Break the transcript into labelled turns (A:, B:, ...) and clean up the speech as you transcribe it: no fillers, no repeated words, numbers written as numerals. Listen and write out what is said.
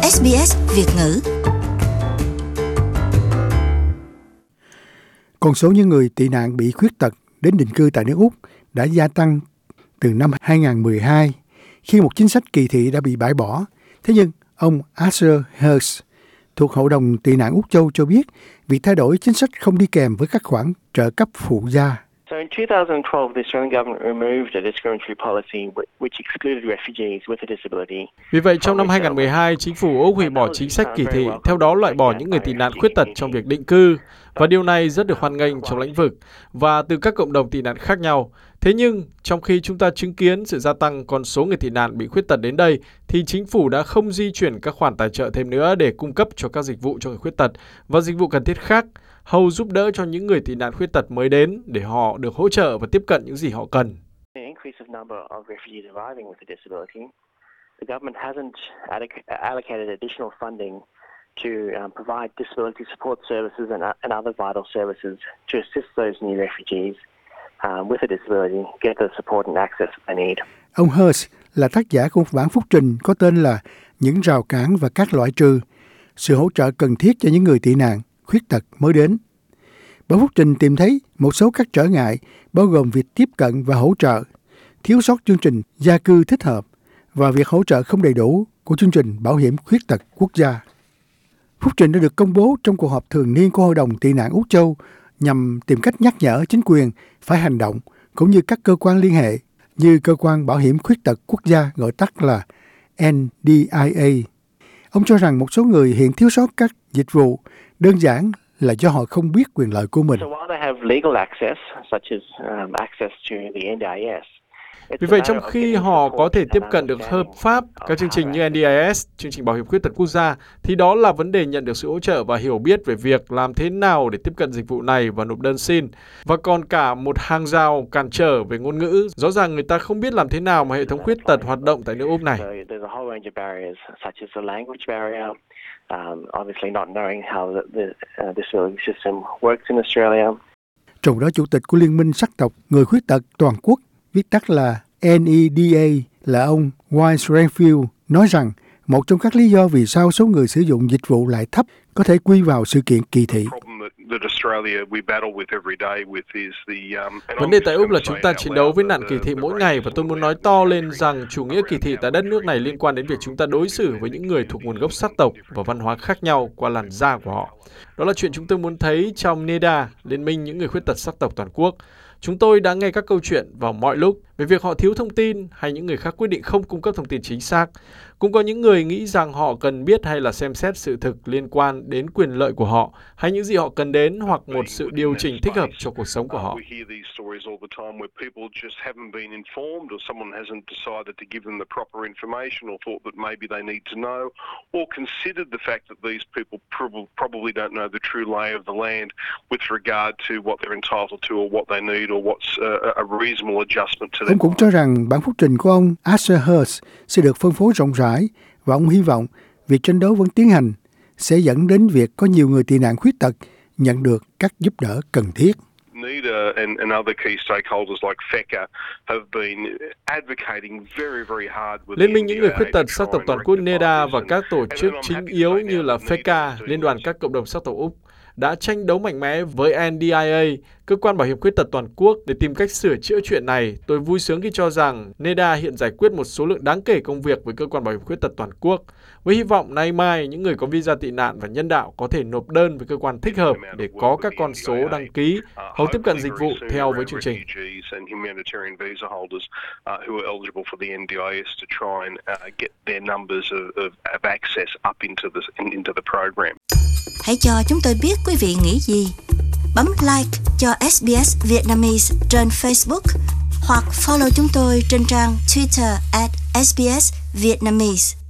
A: SBS Việt ngữ.
B: Con số những người tị nạn bị khuyết tật đến định cư tại nước Úc đã gia tăng từ năm 2012 khi một chính sách kỳ thị đã bị bãi bỏ. Thế nhưng, ông Asher Hurst thuộc Hội đồng tị nạn Úc Châu cho biết việc thay đổi chính sách không đi kèm với các khoản trợ cấp phụ gia.
C: So in 2012, the Australian government removed a discriminatory policy which excluded refugees with a disability.
D: Vì vậy, trong năm 2012, chính phủ Úc hủy bỏ chính sách kỳ thị, theo đó loại bỏ những người tị nạn khuyết tật trong việc định cư, và điều này rất được hoan nghênh trong lĩnh vực và từ các cộng đồng tị nạn khác nhau. Thế nhưng, trong khi chúng ta chứng kiến sự gia tăng con số người tị nạn bị khuyết tật đến đây, thì chính phủ đã không di chuyển các khoản tài trợ thêm nữa để cung cấp cho các dịch vụ cho người khuyết tật và dịch vụ cần thiết khác, hầu giúp đỡ cho những người tị nạn khuyết tật mới đến để họ được hỗ trợ và tiếp cận những gì họ cần.
C: The government hasn't allocated additional funding to provide disability support services and other vital services to assist those new refugees with a disability get the support and access they need.
B: Ông Hurst là tác giả của một bản phúc trình có tên là Những rào cản và các loại trừ, sự hỗ trợ cần thiết cho những người tị nạn khuyết tật mới đến. Bản phúc trình tìm thấy một số các trở ngại bao gồm việc tiếp cận và hỗ trợ, thiếu sót chương trình gia cư thích hợp và việc hỗ trợ không đầy đủ của chương trình bảo hiểm khuyết tật quốc gia. Phúc trình đã được công bố trong cuộc họp thường niên của Hội đồng tị nạn Úc Châu nhằm tìm cách nhắc nhở chính quyền phải hành động, cũng như các cơ quan liên hệ như Cơ quan Bảo hiểm Khuyết tật Quốc gia gọi tắt là NDIA. Ông cho rằng một số người hiện thiếu sót các dịch vụ đơn giản là do họ không biết quyền lợi của mình.
D: Vì vậy, trong khi họ có thể tiếp cận được hợp pháp các chương trình như NDIS, chương trình bảo hiểm khuyết tật quốc gia, thì đó là vấn đề nhận được sự hỗ trợ và hiểu biết về việc làm thế nào để tiếp cận dịch vụ này và nộp đơn xin. Và còn cả một hàng rào cản trở về ngôn ngữ. Rõ ràng người ta không biết làm thế nào mà hệ thống khuyết tật hoạt động tại nước Úc này.
B: Trong đó, Chủ tịch của Liên minh sắc tộc người khuyết tật toàn quốc, viết tắt là NEDA, là ông Wise Renfield, nói rằng một trong các lý do vì sao số người sử dụng dịch vụ lại thấp có thể quy vào sự kiện kỳ thị.
D: Vấn đề tại Úc là chúng ta chiến đấu với nạn kỳ thị mỗi ngày, và tôi muốn nói to lên rằng chủ nghĩa kỳ thị tại đất nước này liên quan đến việc chúng ta đối xử với những người thuộc nguồn gốc sắc tộc và văn hóa khác nhau qua làn da của họ. Đó là chuyện chúng tôi muốn thấy trong NEDA, Liên minh những người khuyết tật sắc tộc toàn quốc. Chúng tôi đã nghe các câu chuyện vào mọi lúc về việc họ thiếu thông tin hay những người khác quyết định không cung cấp thông tin chính xác. Cũng có những người nghĩ rằng họ cần biết hay là xem xét sự thực liên quan đến quyền lợi của họ hay những gì họ cần đến hoặc một sự điều chỉnh thích hợp cho cuộc sống của họ.
B: Ông cũng cho rằng bản phúc trình của ông Asher Hurst sẽ được phân phối rộng rãi và ông hy vọng việc tranh đấu vẫn tiến hành sẽ dẫn đến việc có nhiều người tị nạn khuyết tật nhận được các giúp đỡ cần thiết.
D: Liên minh những người khuyết tật sắc tộc toàn quốc NEDA và các tổ chức chính yếu như là FECA, Liên đoàn các cộng đồng sắc tộc Úc, đã tranh đấu mạnh mẽ với NDIA, Cơ quan Bảo hiểm Khuyết tật Toàn quốc, để tìm cách sửa chữa chuyện này. Tôi vui sướng khi cho rằng NEDA hiện giải quyết một số lượng đáng kể công việc với Cơ quan Bảo hiểm Khuyết tật Toàn quốc, với hy vọng nay mai những người có visa tị nạn và nhân đạo có thể nộp đơn với cơ quan thích hợp để có các con số đăng ký, hầu tiếp cận dịch vụ theo với chương trình.
A: Hãy cho chúng tôi biết quý vị nghĩ gì. Bấm like cho SBS Vietnamese trên Facebook hoặc follow chúng tôi trên trang Twitter @SBS Vietnamese.